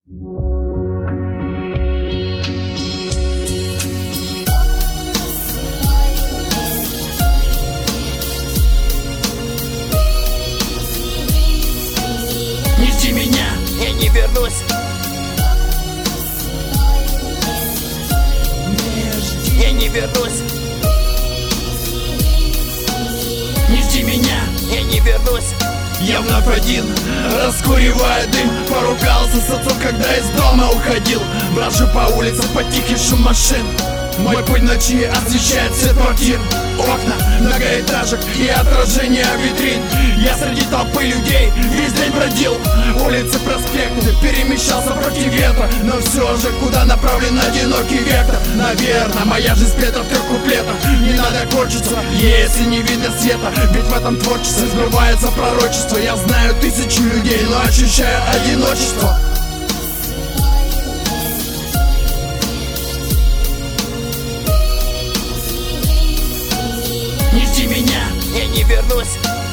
Не жди меня, я не вернусь. Я не вернусь. Не жди меня, я не вернусь. Я вновь один, раскуривая дым. Поругался с отцом, когда из дома уходил. Брожу по улицам под тихий шум машин. Мой путь ночи освещает свет квартир. Окна, многоэтажек и отражения витрин. Я среди толпы людей весь день бродил. Улицы, проспекты, перемещался против ветра. Но все же, куда направлен одинокий вектор? Наверное, моя жизнь спета в 3 куплетах. Не надо корчиться, если не видно света. Ведь в этом творчестве сбывается пророчество. Я знаю 1000 людей, но ощущаю одиночество. Не жди меня, я не вернусь.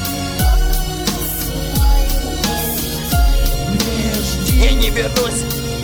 Я не вернусь.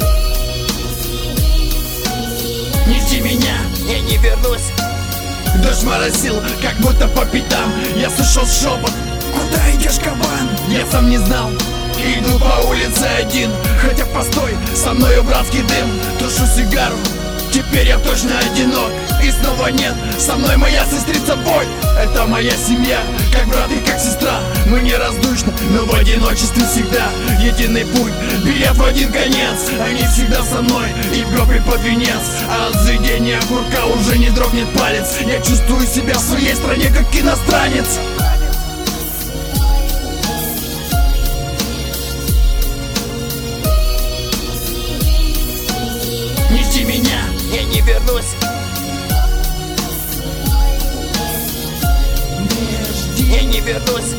Не жди меня, я не вернусь. Дождь моросил, как будто по пятам. Я слышал шепот: куда идешь, кабан? Я сам не знал, и иду по улице один. Хотя постой, со мною братский дым. Тушу сигару, теперь я точно одинок. И снова нет, со мной моя сестрица Боль. Это моя семья, как брат и как сестра. Мы неразлучны, но в одиночестве всегда единый путь, билет в один конец. Они всегда со мной и в гроб и под венец. А от заведения огурка уже не дрогнет палец. Я чувствую себя в своей стране, как иностранец. Не жди меня, я не вернусь. Я не вернусь.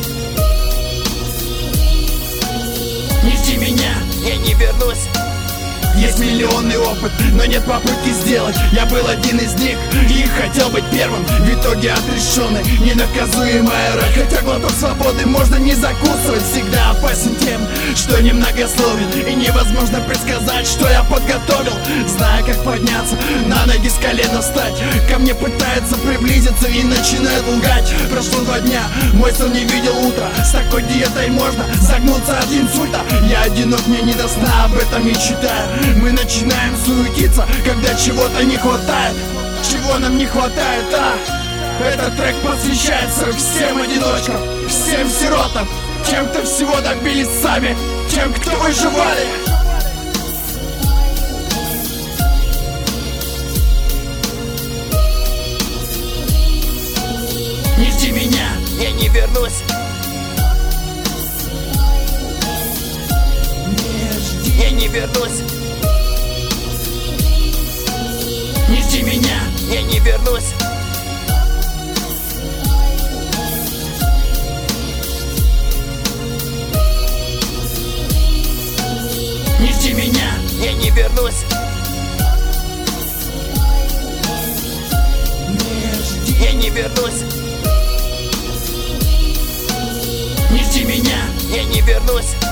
Не жди меня, я не вернусь. Есть миллионный опыт, но нет попытки сделать. Я был один из них и хотел быть первым. В итоге отрешенный, ненаказуемая роль. Хотя глоток свободы можно не закусывать. Всегда опасен тем, что немногословен. И невозможно предсказать, что я подготовил. Зная, как подняться, на ноги с колена встать. Ко мне пытаются приблизиться и начинают лгать. Прошло 2 дня, мой сон не видел утра. С такой диетой можно загнуться от инсульта. Я одинок, мне не до сна, об этом мечтаю. Мы начинаем суетиться, когда чего-то не хватает. Чего нам не хватает, а? Этот трек посвящается всем одиночкам, всем сиротам, тем, кто всего добились сами, тем, кто выживали. Не жди меня, я не вернусь. Я не вернусь. Не жди меня, я не вернусь. Не жди меня, я не вернусь. Я не вернусь. Не жди меня, я не вернусь.